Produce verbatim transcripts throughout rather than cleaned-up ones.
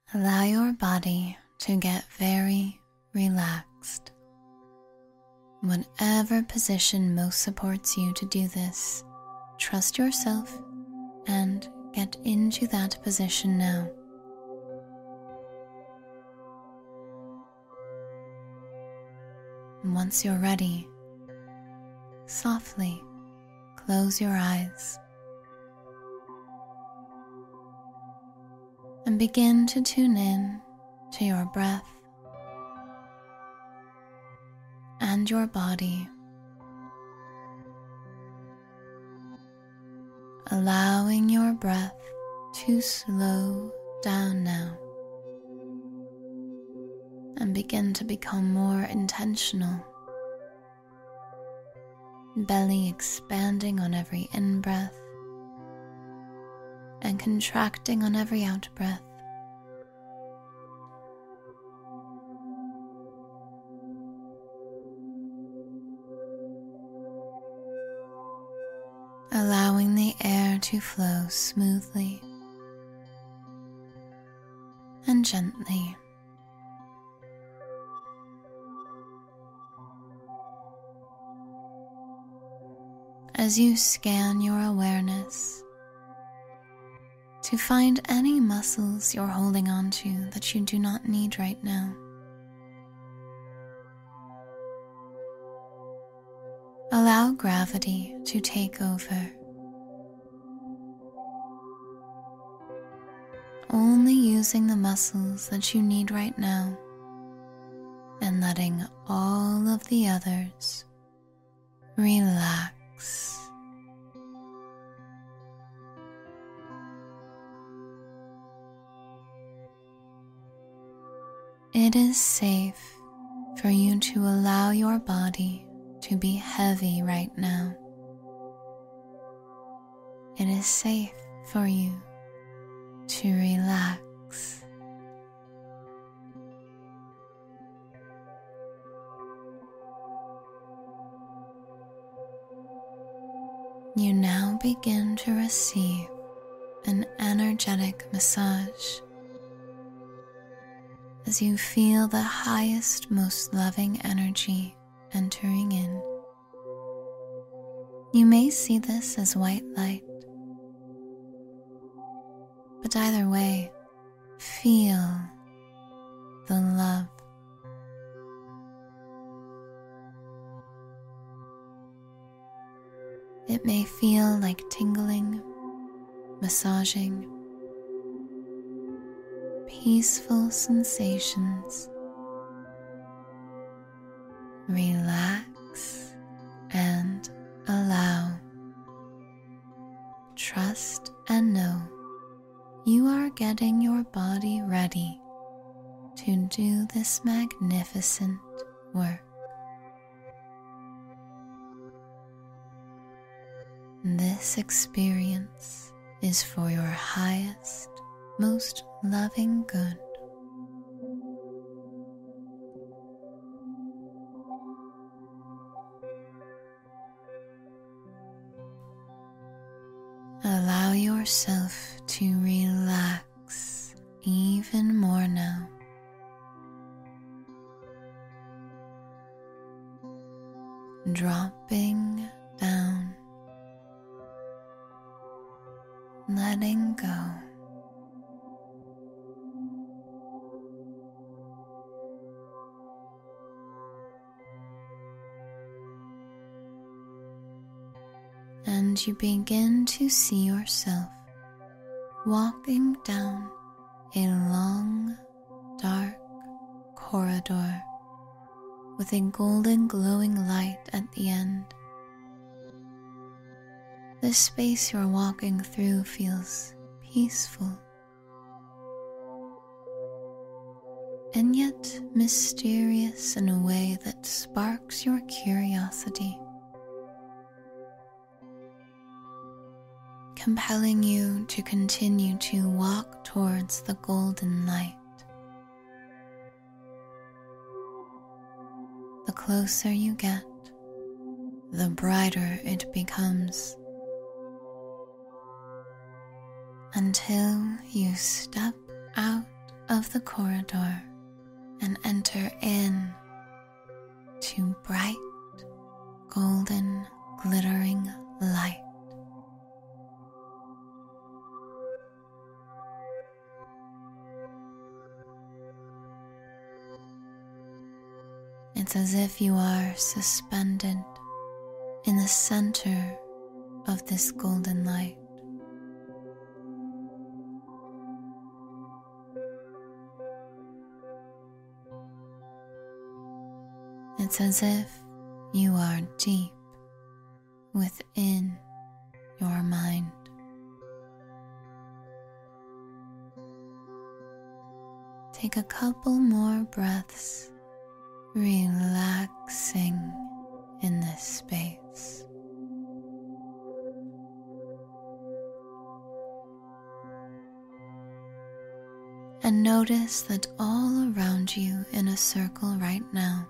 Allow your body to get very relaxed. Whatever position most supports you to do this, trust yourself and get into that position now. Once you're ready, softly close your eyes and begin to tune in to your breath and your body, allowing your breath to slow down now and begin to become more intentional. Belly expanding on every in-breath and contracting on every out-breath. Allowing the air to flow smoothly and gently. As you scan your awareness to find any muscles you're holding on to that you do not need right now. Allow gravity to take over, only using the muscles that you need right now and letting all of the others relax. It is safe for you to allow your body to be heavy right now. It is safe for you to relax. You now begin to receive an energetic massage as you feel the highest, most loving energy entering in. You may see this as white light, but either way, feel the love. It may feel like tingling, massaging, peaceful sensations. Relax and allow. Trust and know you are getting your body ready to do this magnificent work. This experience is for your highest, most loving good. Allow yourself to relax even more now. Dropping down, letting go. And you begin to see yourself walking down a long, dark corridor with a golden glowing light at the end. The space you're walking through feels peaceful and yet mysterious in a way that sparks your curiosity, compelling you to continue to walk towards the golden light. The closer you get, the brighter it becomes, until you step out of the corridor and enter in to bright, golden, glittering light. It's as if you are suspended in the center of this golden light. It's as if you are deep within your mind. Take a couple more breaths, relaxing in this space. And notice that all around you in a circle right now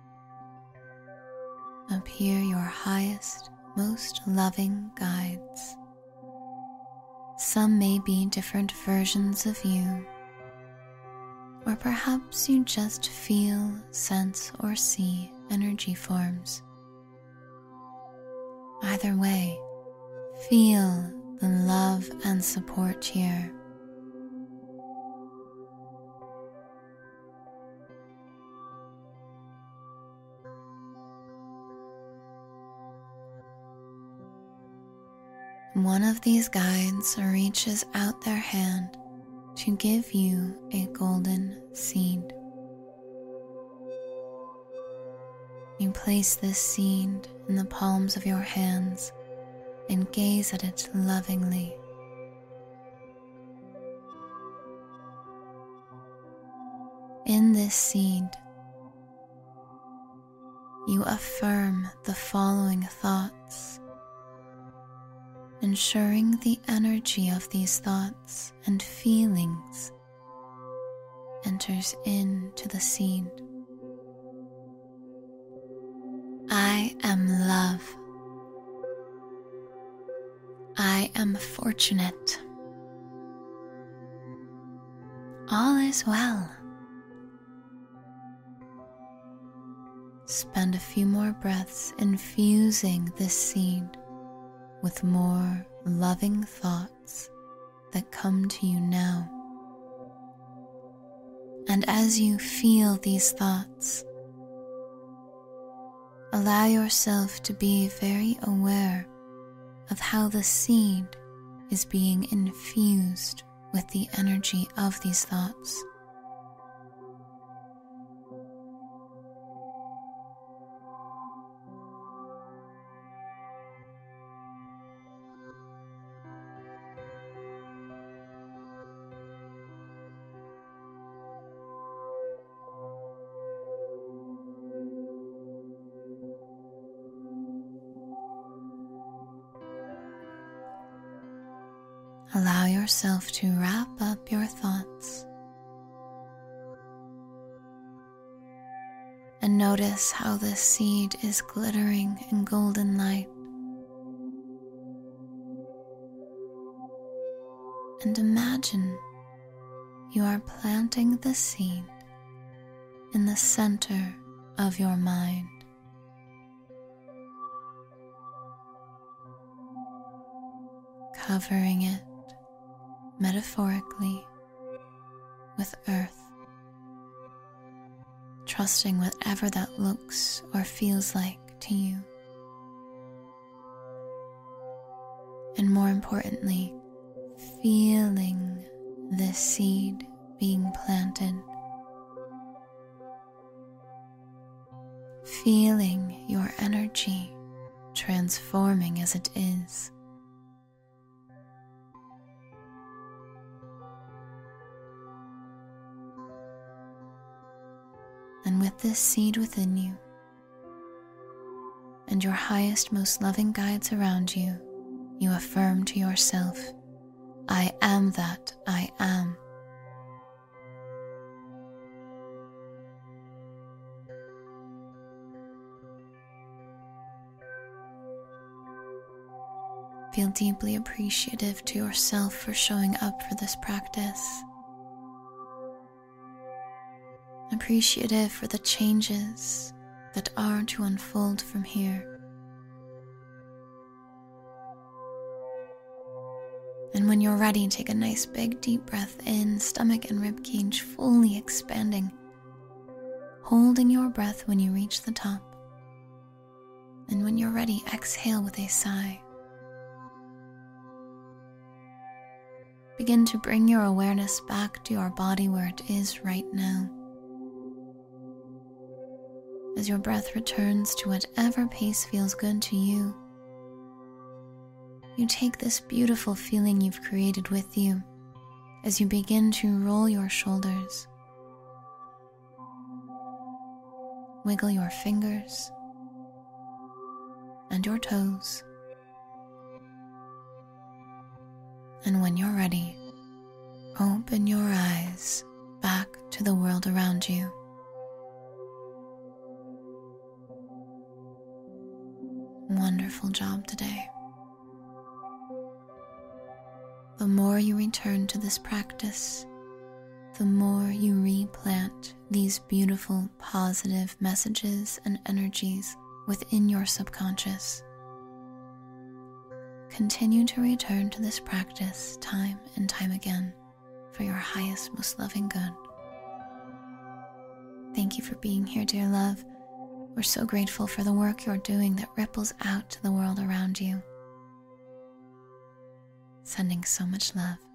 appear your highest, most loving guides. Some may be different versions of you, or perhaps you just feel, sense, or see energy forms. Either way, feel the love and support here. One of these guides reaches out their hand to give you a golden seed. You place this seed in the palms of your hands and gaze at it lovingly. In this seed, you affirm the following thoughts, ensuring the energy of these thoughts and feelings enters into the seed. I am love. I am fortunate. All is well. Spend a few more breaths infusing this seed with more loving thoughts that come to you now. And as you feel these thoughts, allow yourself to be very aware of how the seed is being infused with the energy of these thoughts. Allow yourself to wrap up your thoughts and notice how this seed is glittering in golden light. And imagine you are planting the seed in the center of your mind. Covering it metaphorically with earth, trusting whatever that looks or feels like to you. And more importantly, feeling this seed being planted. Feeling your energy transforming as it is. And with this seed within you, and your highest, most loving guides around you, you affirm to yourself, I am that I am. Feel deeply appreciative to yourself for showing up for this practice. appreciative for the changes that are to unfold from here. And when you're ready, take a nice big deep breath in, stomach and ribcage fully expanding, holding your breath when you reach the top. And when you're ready, exhale with a sigh. Begin to bring your awareness back to your body where it is right now. As your breath returns to whatever pace feels good to you, you take this beautiful feeling you've created with you as you begin to roll your shoulders, wiggle your fingers and your toes, and when you're ready, open your eyes back to the world around you. Wonderful job today. The more you return to this practice, the more you replant these beautiful, positive messages and energies within your subconscious. Continue to return to this practice time and time again for your highest, most loving good. Thank you for being here, dear love. We're so grateful for the work you're doing that ripples out to the world around you. Sending so much love.